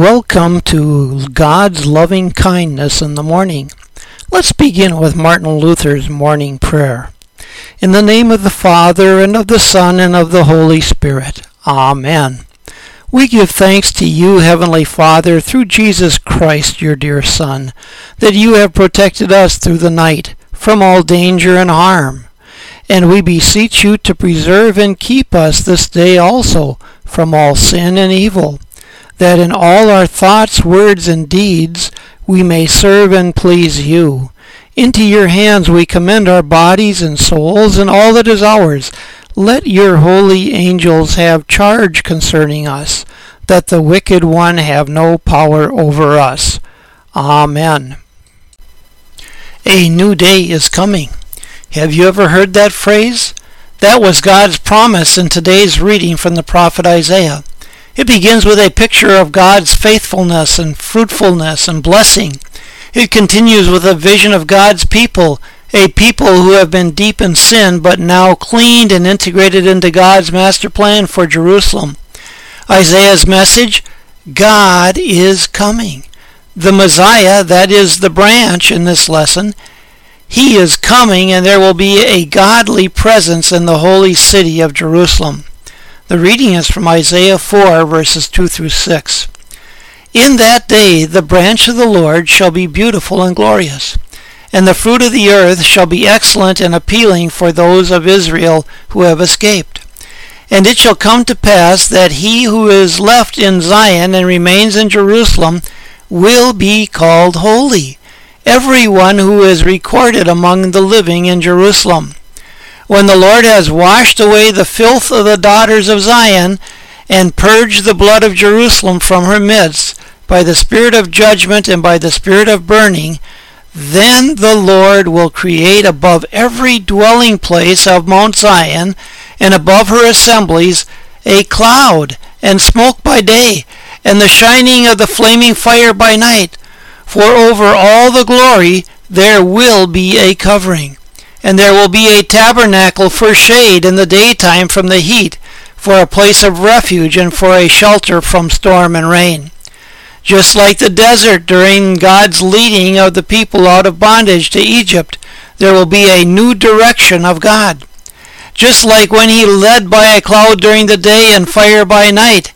Welcome to God's loving kindness in the morning. Let's begin with Martin Luther's morning prayer. In the name of the Father, and of the Son, and of the Holy Spirit. Amen. We give thanks to you, Heavenly Father, through Jesus Christ, your dear Son, that you have protected us through the night from all danger and harm. And we beseech you to preserve and keep us this day also from all sin and evil, that in all our thoughts, words, and deeds we may serve and please you. Into your hands we commend our bodies and souls and all that is ours. Let your holy angels have charge concerning us, that the wicked one have no power over us. Amen. A new day is coming. Have you ever heard that phrase? That was God's promise in today's reading from the prophet Isaiah. It begins with a picture of God's faithfulness and fruitfulness and blessing. It continues with a vision of God's people, a people who have been deep in sin but now cleaned and integrated into God's master plan for Jerusalem. Isaiah's message, God is coming. The Messiah, that is the branch in this lesson, he is coming, and there will be a godly presence in the holy city of Jerusalem. The reading is from Isaiah 4, verses 2 through 6. In that day the branch of the Lord shall be beautiful and glorious, and the fruit of the earth shall be excellent and appealing for those of Israel who have escaped. And it shall come to pass that he who is left in Zion and remains in Jerusalem will be called holy, every one who is recorded among the living in Jerusalem. When the Lord has washed away the filth of the daughters of Zion, and purged the blood of Jerusalem from her midst, by the spirit of judgment and by the spirit of burning, then the Lord will create above every dwelling place of Mount Zion, and above her assemblies, a cloud, and smoke by day, and the shining of the flaming fire by night. For over all the glory there will be a covering. And there will be a tabernacle for shade in the daytime from the heat, for a place of refuge and for a shelter from storm and rain. Just like the desert during God's leading of the people out of bondage to Egypt, there will be a new direction of God. Just like when he led by a cloud during the day and fire by night,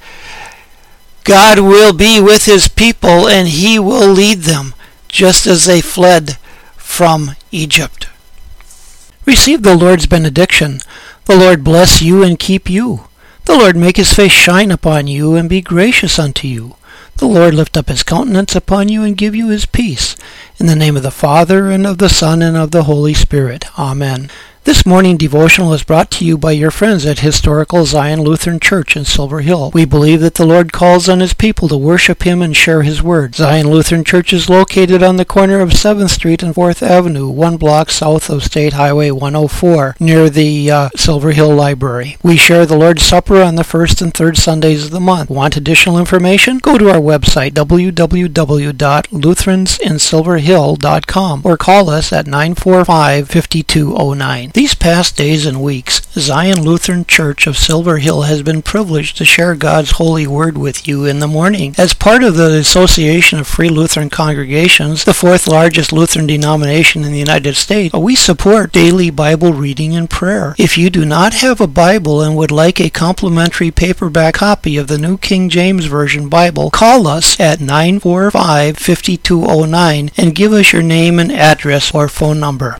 God will be with his people and he will lead them, just as they fled from Egypt. Receive the Lord's benediction. The Lord bless you and keep you. The Lord make his face shine upon you and be gracious unto you. The Lord lift up his countenance upon you and give you his peace. In the name of the Father, and of the Son, and of the Holy Spirit. Amen. This morning devotional is brought to you by your friends at Historical Zion Lutheran Church in Silver Hill. We believe that the Lord calls on his people to worship him and share his word. Zion Lutheran Church is located on the corner of 7th Street and 4th Avenue, 1 block south of State Highway 104, near the Silver Hill Library. We share the Lord's Supper on the first and third Sundays of the month. Want additional information? Go to our website, www.lutheransinsilverhill.com, or call us at 945-5209. These past days and weeks, Zion Lutheran Church of Silver Hill has been privileged to share God's holy word with you in the morning. As part of the Association of Free Lutheran Congregations, the fourth largest Lutheran denomination in the United States, we support daily Bible reading and prayer. If you do not have a Bible and would like a complimentary paperback copy of the New King James Version Bible, call us at 945-5209 and give us your name and address or phone number.